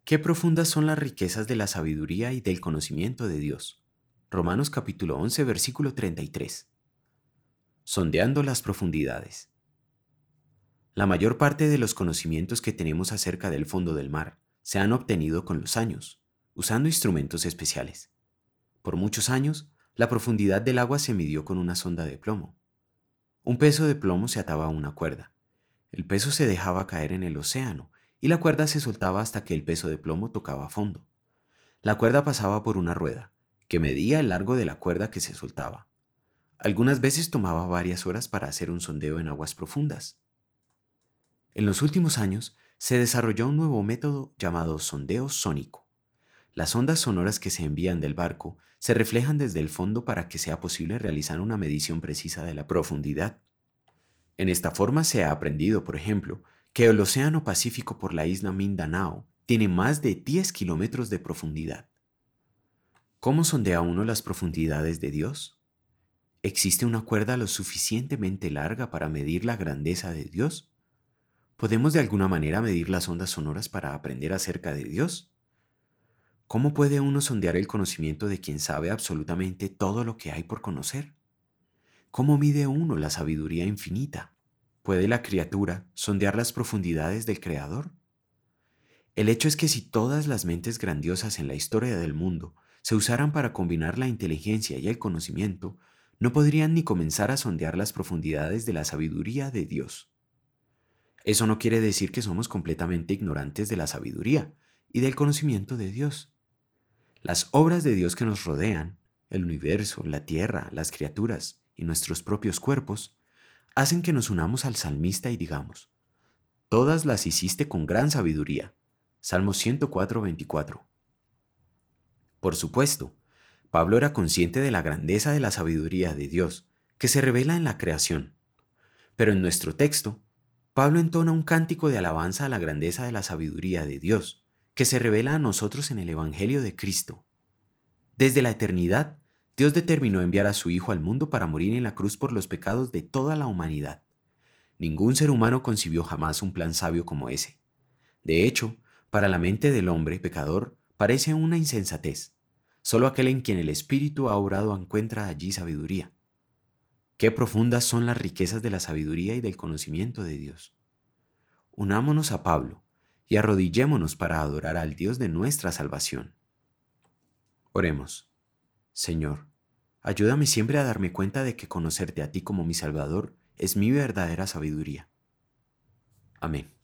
Qué profundas son las riquezas de la sabiduría y del conocimiento de Dios. Romanos capítulo 11, versículo 33. Sondeando las profundidades. La mayor parte de los conocimientos que tenemos acerca del fondo del mar se han obtenido con los años, usando instrumentos especiales. Por muchos años, la profundidad del agua se midió con una sonda de plomo. Un peso de plomo se ataba a una cuerda. El peso se dejaba caer en el océano y la cuerda se soltaba hasta que el peso de plomo tocaba fondo. La cuerda pasaba por una rueda, que medía el largo de la cuerda que se soltaba. Algunas veces tomaba varias horas para hacer un sondeo en aguas profundas. En los últimos años se desarrolló un nuevo método llamado sondeo sónico. Las ondas sonoras que se envían del barco se reflejan desde el fondo para que sea posible realizar una medición precisa de la profundidad. En esta forma se ha aprendido, por ejemplo, que el Océano Pacífico por la isla Mindanao tiene más de 10 kilómetros de profundidad. ¿Cómo sondea uno las profundidades de Dios? ¿Existe una cuerda lo suficientemente larga para medir la grandeza de Dios? ¿Podemos de alguna manera medir las ondas sonoras para aprender acerca de Dios? ¿Cómo puede uno sondear el conocimiento de quien sabe absolutamente todo lo que hay por conocer? ¿Cómo mide uno la sabiduría infinita? ¿Puede la criatura sondear las profundidades del Creador? El hecho es que si todas las mentes grandiosas en la historia del mundo se usaran para combinar la inteligencia y el conocimiento, no podrían ni comenzar a sondear las profundidades de la sabiduría de Dios. Eso no quiere decir que somos completamente ignorantes de la sabiduría y del conocimiento de Dios. Las obras de Dios que nos rodean, el universo, la tierra, las criaturas y nuestros propios cuerpos, hacen que nos unamos al salmista y digamos: todas las hiciste con gran sabiduría. Salmo 104, 24. Por supuesto, Pablo era consciente de la grandeza de la sabiduría de Dios, que se revela en la creación. Pero en nuestro texto, Pablo entona un cántico de alabanza a la grandeza de la sabiduría de Dios, que se revela a nosotros en el Evangelio de Cristo. Desde la eternidad, Dios determinó enviar a su Hijo al mundo para morir en la cruz por los pecados de toda la humanidad. Ningún ser humano concibió jamás un plan sabio como ese. De hecho, para la mente del hombre pecador parece una insensatez. Solo aquel en quien el Espíritu ha obrado encuentra allí sabiduría. Qué profundas son las riquezas de la sabiduría y del conocimiento de Dios. Unámonos a Pablo y arrodillémonos para adorar al Dios de nuestra salvación. Oremos. Señor, ayúdame siempre a darme cuenta de que conocerte a ti como mi Salvador es mi verdadera sabiduría. Amén.